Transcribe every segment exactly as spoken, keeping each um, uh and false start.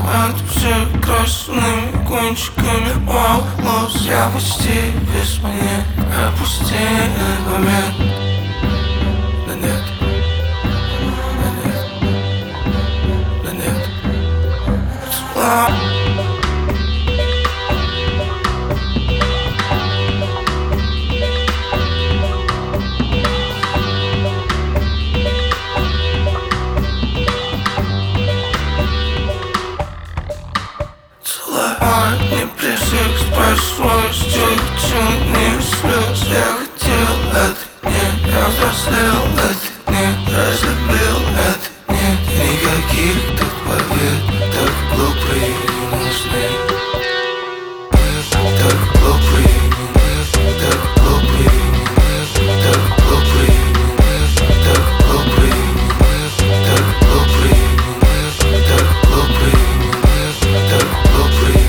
от прекрасными кончиками волос. Я почти без монет, опустили момент. Да нет, да нет, да нет. Слава. Не пресекс, большой стих, тени слез. Я хотел это, нет, я взрослел это, нет, разлюбил это, нет. Никаких тут побед, так глупые не нужны. Так глупые не нужны, так глупые не нужны, так глупые не нужны, так глупые не нужны, так глупые не нужны, так глупые не нужны, так глупые.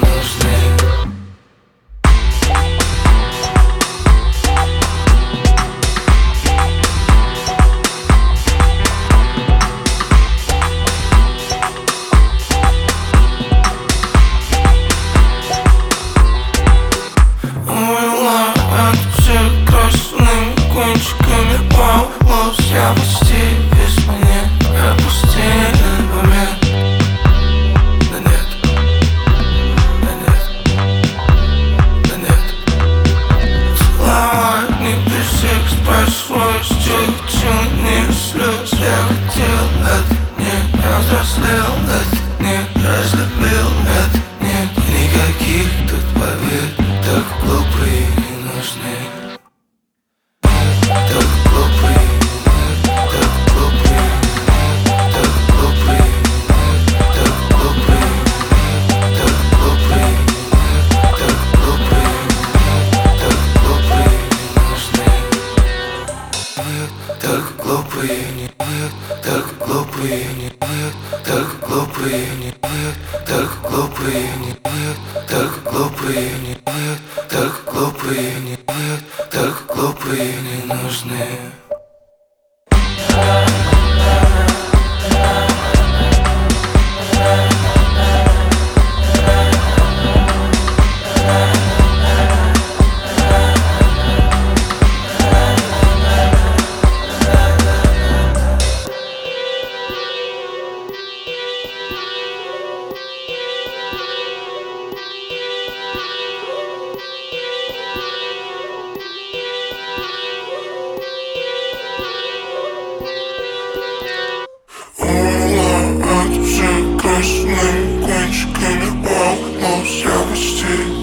Кончиками волос. Я почти без монет, опустили момент. Да нет, да нет, да нет. Слова не пресекс, большой стих, тени слез. Я хотел это, нет, я взрослел это, нет, разлюбил это, нет. Никаких тут побед, так глупые не нужны. Так глупые не нет, так глупые не нет, так глупые не нет, так глупые не нет, так глупые не нет, так глупые не нет, так глупые не нужны. Красными кончиками волос. Я почти